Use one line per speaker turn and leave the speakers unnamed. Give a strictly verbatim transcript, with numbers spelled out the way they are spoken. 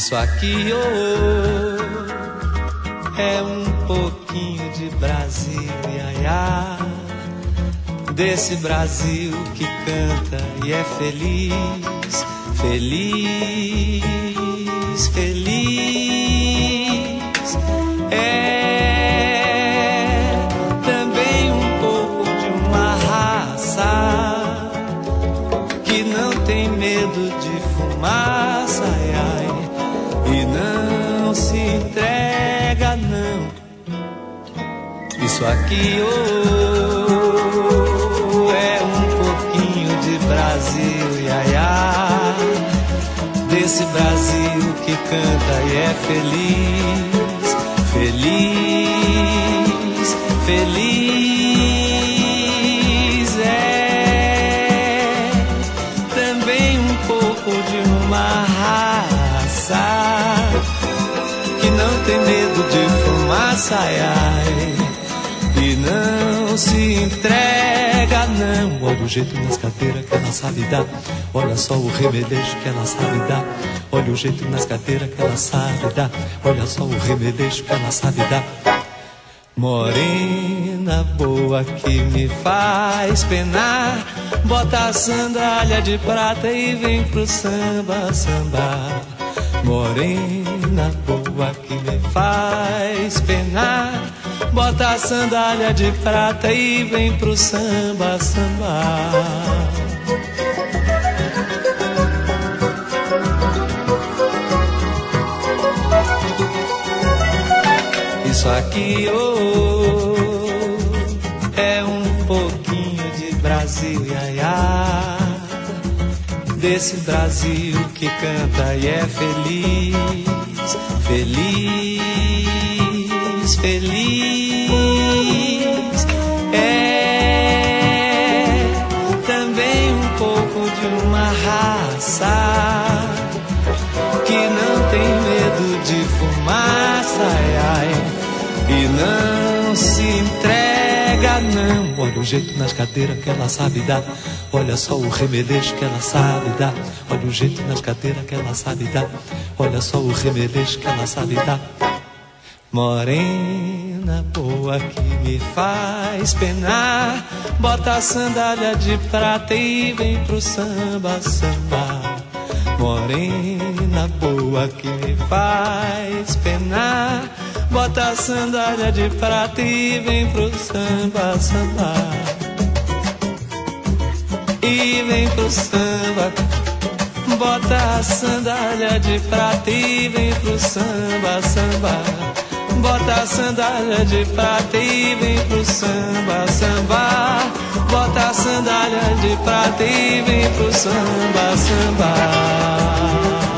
Isso aqui oh, é um pouquinho de Brasil, iaiá, desse Brasil que canta e é feliz, feliz, feliz. É também um pouco de uma raça que não tem medo de fumaça, ai, ai, e não se entrega não. Isso aqui oh, é um pouquinho de Brasil, iaiá, desse Brasil que canta e é feliz, feliz, feliz. É também um pouco de uma raça que não tem medo de fumaça, ai, ai, e não se entrega não. Olha o jeito nas cadeiras que ela sabe dar, olha só o remeleixo que ela sabe dar. Olha o jeito nas cadeiras que ela sabe dar, olha só o remeleixo que ela sabe dar. Morena boa que me faz penar, bota a sandália de prata e vem pro samba, samba. Morena boa que me faz penar, bota a sandália de prata e vem pro samba, samba. Isso aqui oh, é um pouquinho de Brasil, iaiá, desse Brasil que canta e é feliz, feliz, feliz. É também um pouco de uma raça que não tem medo de fumaça, ai, ai, e não se entrega não. Olha o jeito nas cadeiras que ela sabe dar, olha só o remeleixo que ela sabe dar. Olha o jeito nas cadeiras que ela sabe dar, olha só o remeleixo que ela sabe dar. Morena boa que me faz penar, bota a sandália de prata e vem pro samba, samba. Morena boa que me faz penar, bota a sandália de prata e vem pro samba, samba. E vem pro samba, bota a sandália de prata e vem pro samba, samba. Bota a sandália de prata e vem pro samba, samba. Bota a sandália de prata e vem pro samba, samba.